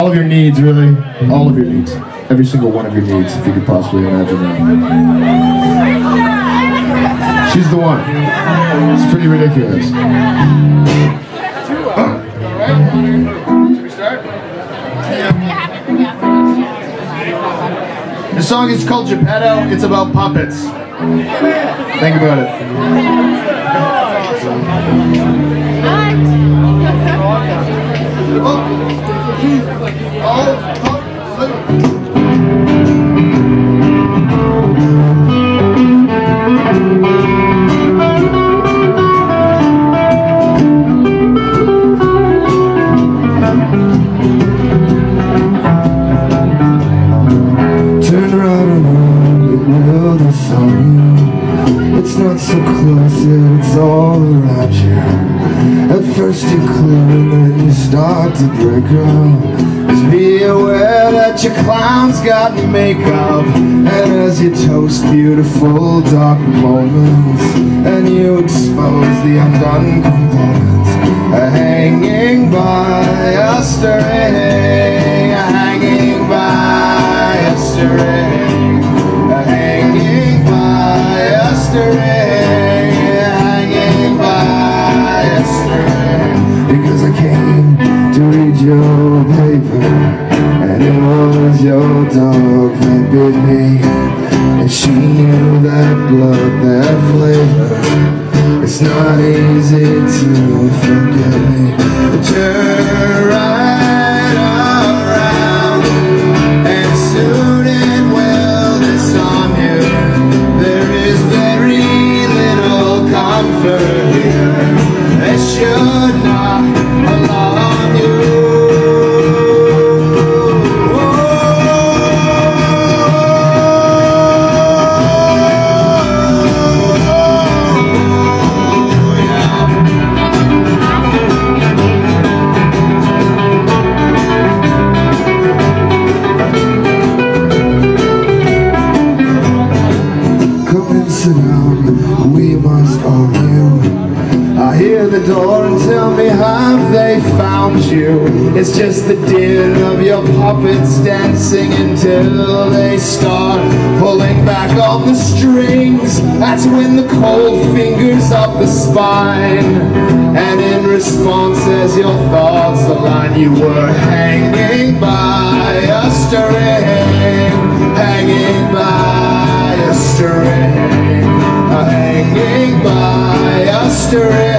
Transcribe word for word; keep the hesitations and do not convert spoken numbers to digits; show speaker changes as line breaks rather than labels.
All of your needs, really. All of your needs. Every single one of your needs, if you could possibly imagine that. She's the one. It's pretty ridiculous. Should we start? The song is called Geppetto. It's about puppets. Think about it.
It's not so close yet, it's all around you. At first you clear and then you start to break up. Just be aware that your clown's got makeup. And as you toast beautiful dark moments, and you expose the undone components, hanging by a string, hanging by a string. Hanging by a string, because I came to read your paper, and it was your dog that bit me, and she knew that blood, that flavor. It's not easy to forget me. Turn right around, and soon it will disarm you. There is very comfort here that should not alarm you. Come and sit down, we must argue. I hear the door and tell me have they found you. It's just the din of your puppets dancing until they start pulling back on the strings. That's when the cold fingers up the spine, and in response as your thoughts align, you were hanging by a string, hanging by a string, hanging by a string.